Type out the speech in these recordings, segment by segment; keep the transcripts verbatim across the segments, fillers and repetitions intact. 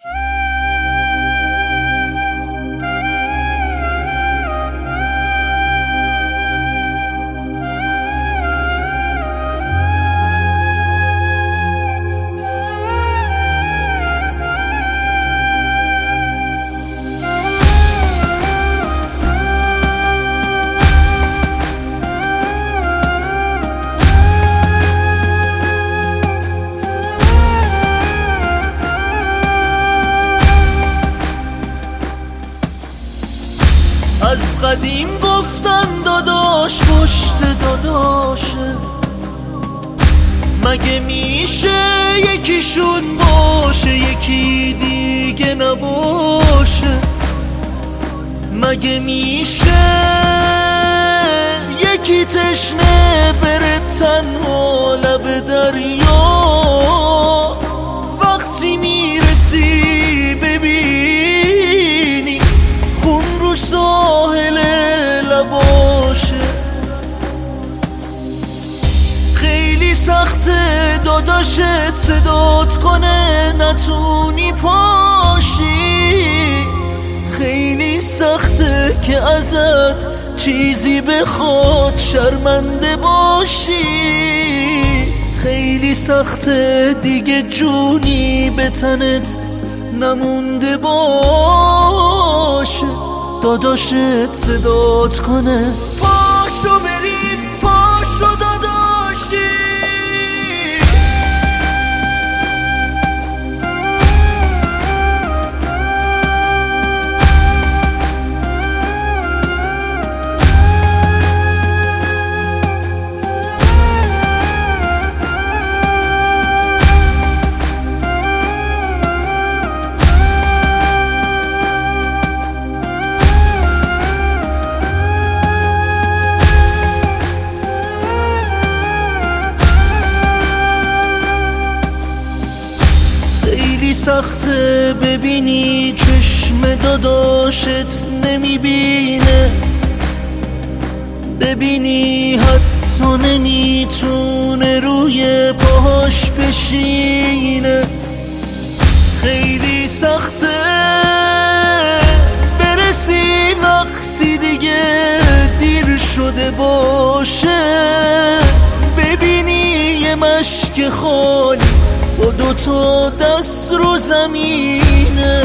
از قدیم گفتن داداش پشت داداشه، مگه میشه یکیشون باشه یکی دیگه نباشه؟ مگه میشه یکی تشنه بره تنها لب دریا، وقتی میرسی ببینی خون رو ساحل لباشه؟ خیلی سخته داداشت صدات کنه نتونی پاشی، خیلی سخته که ازت چیزی بخواد شرمنده باشی، خیلی سخته دیگه جونی به تنت نمونده باشه داداشت صدات کنه پاشو بریم پاشو داداشی. خیلی سخته ببینی چشم داداشت نمیبینه، ببینی حتی نمیتونه روی پاهاش بشینه، خیلی سخته برسی وقتی دیگه دیر شده باشه، ببینی یه مشک خالی با دوتا دست رو زمینه،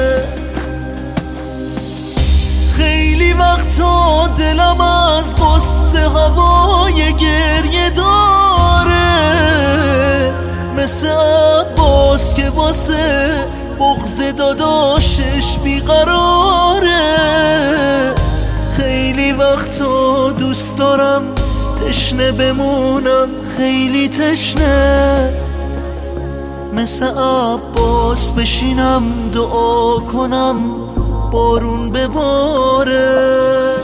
خیلی وقتا دلم از قصه هوای گریه داره، مثل عباس که واسه بغض داداشش بیقراره، خیلی وقتا دوست دارم تشنه بمونم خیلی تشنه، مثل عباس بشینم دعا کنم بارون بباره.